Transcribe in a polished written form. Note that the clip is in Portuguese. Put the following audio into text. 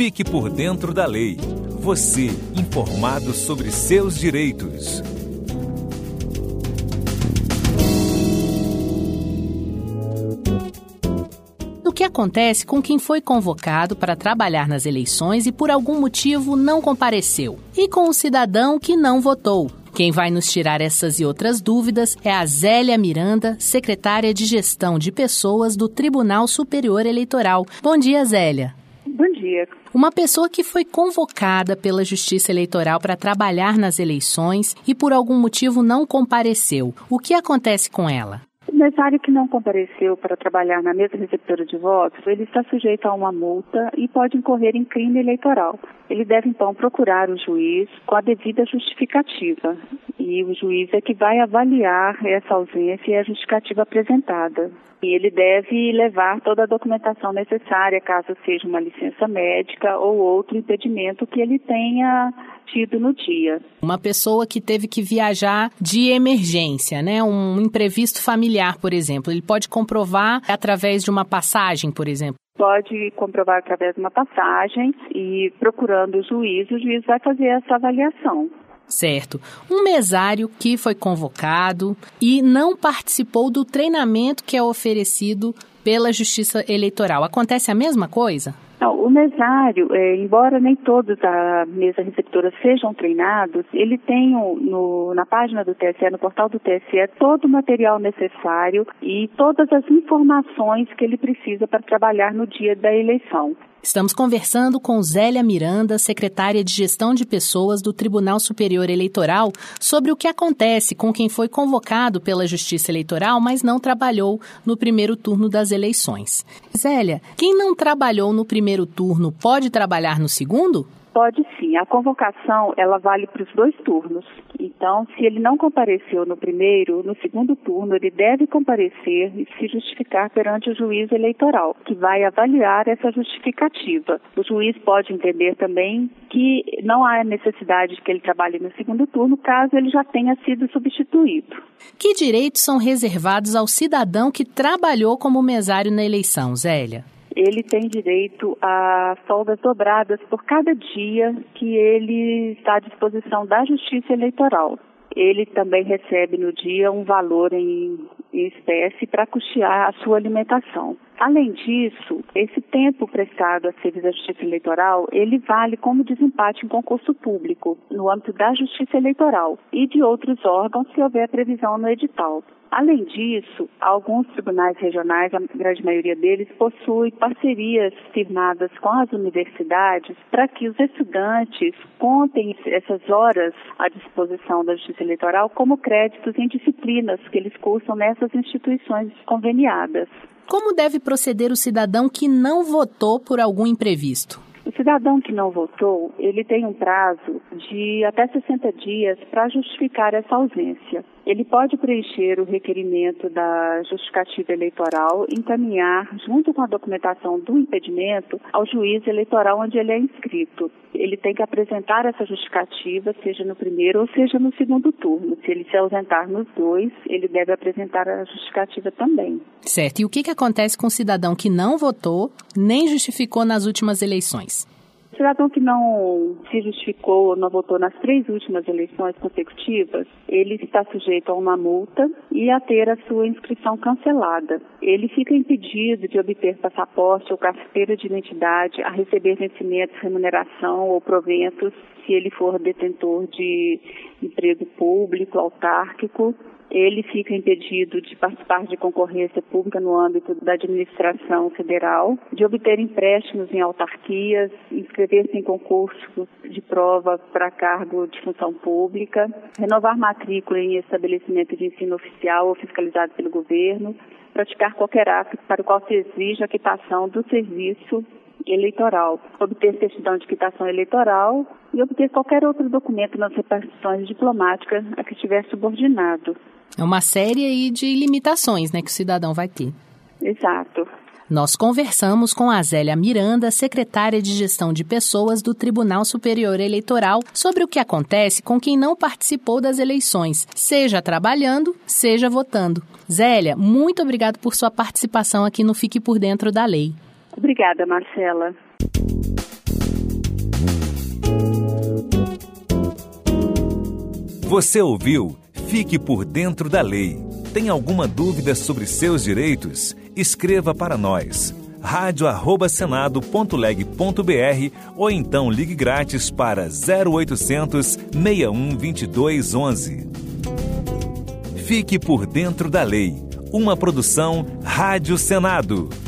Fique por dentro da lei. Você, informado sobre seus direitos. O que acontece com quem foi convocado para trabalhar nas eleições e por algum motivo não compareceu? E com o cidadão que não votou? Quem vai nos tirar essas e outras dúvidas é a Zélia Miranda, secretária de Gestão de Pessoas do Tribunal Superior Eleitoral. Bom dia, Zélia. Bom dia. Uma pessoa que foi convocada pela Justiça Eleitoral para trabalhar nas eleições e por algum motivo não compareceu. O que acontece com ela? O mesário que não compareceu para trabalhar na mesa receptora de votos, ele está sujeito a uma multa e pode incorrer em crime eleitoral. Ele deve, então, procurar o juiz com a devida justificativa. E o juiz é que vai avaliar essa ausência e a justificativa apresentada. E ele deve levar toda a documentação necessária, caso seja uma licença médica ou outro impedimento que ele tenha tido no dia. Uma pessoa que teve que viajar de emergência, né? Um imprevisto familiar, por exemplo, ele pode comprovar através de uma passagem, por exemplo? Pode comprovar através de uma passagem e procurando o juiz vai fazer essa avaliação. Certo. Um mesário que foi convocado e não participou do treinamento que é oferecido pela Justiça Eleitoral. Acontece a mesma coisa? Não, o mesário, embora nem todos da mesa receptora sejam treinados, ele tem na página do TSE, no portal do TSE, todo o material necessário e todas as informações que ele precisa para trabalhar no dia da eleição. Estamos conversando com Zélia Miranda, secretária de Gestão de Pessoas do Tribunal Superior Eleitoral, sobre o que acontece com quem foi convocado pela Justiça Eleitoral, mas não trabalhou no primeiro turno das eleições. Zélia, quem não trabalhou no primeiro turno pode trabalhar no segundo? Pode sim. A convocação, ela vale para os 2 turnos. Então, se ele não compareceu no primeiro, no segundo turno, ele deve comparecer e se justificar perante o juiz eleitoral, que vai avaliar essa justificativa. O juiz pode entender também que não há necessidade de que ele trabalhe no segundo turno, caso ele já tenha sido substituído. Que direitos são reservados ao cidadão que trabalhou como mesário na eleição, Zélia? Ele tem direito a folgas dobradas por cada dia que ele está à disposição da Justiça Eleitoral. Ele também recebe no dia um valor em espécie para custear a sua alimentação. Além disso, esse tempo prestado a serviço da Justiça Eleitoral, ele vale como desempate em concurso público, no âmbito da Justiça Eleitoral e de outros órgãos, se houver previsão no edital. Além disso, alguns tribunais regionais, a grande maioria deles, possuem parcerias firmadas com as universidades para que os estudantes contem essas horas à disposição da Justiça Eleitoral como créditos em disciplinas que eles cursam nessas instituições conveniadas. Como deve proceder o cidadão que não votou por algum imprevisto? O cidadão que não votou, ele tem um prazo de até 60 dias para justificar essa ausência. Ele pode preencher o requerimento da justificativa eleitoral, encaminhar, junto com a documentação do impedimento, ao juiz eleitoral onde ele é inscrito. Ele tem que apresentar essa justificativa, seja no primeiro ou seja no segundo turno. Se ele se ausentar nos 2, ele deve apresentar a justificativa também. Certo. E o que acontece com o cidadão que não votou, nem justificou nas últimas eleições? O cidadão que não se justificou ou não votou nas 3 últimas eleições consecutivas, ele está sujeito a uma multa e a ter a sua inscrição cancelada. Ele fica impedido de obter passaporte ou carteira de identidade, a receber vencimentos, remuneração ou proventos, se ele for detentor de emprego público, autárquico. Ele fica impedido de participar de concorrência pública no âmbito da administração federal, de obter empréstimos em autarquias, inscrever-se em concursos de prova para cargo de função pública, renovar matrícula em estabelecimento de ensino oficial ou fiscalizado pelo governo, praticar qualquer ato para o qual se exige a quitação do serviço eleitoral, obter certidão de quitação eleitoral e obter qualquer outro documento nas repartições diplomáticas a que estiver subordinado. É uma série aí de limitações, né, que o cidadão vai ter. Exato. Nós conversamos com a Zélia Miranda, secretária de Gestão de Pessoas do Tribunal Superior Eleitoral, sobre o que acontece com quem não participou das eleições, seja trabalhando, seja votando. Zélia, muito obrigado por sua participação aqui no Fique por Dentro da Lei. Obrigada, Marcela. Você ouviu Fique por Dentro da Lei. Tem alguma dúvida sobre seus direitos? Escreva para nós. radio@senado.leg.br ou então ligue grátis para 0800 61 22 11. Fique por Dentro da Lei. Uma produção Rádio Senado.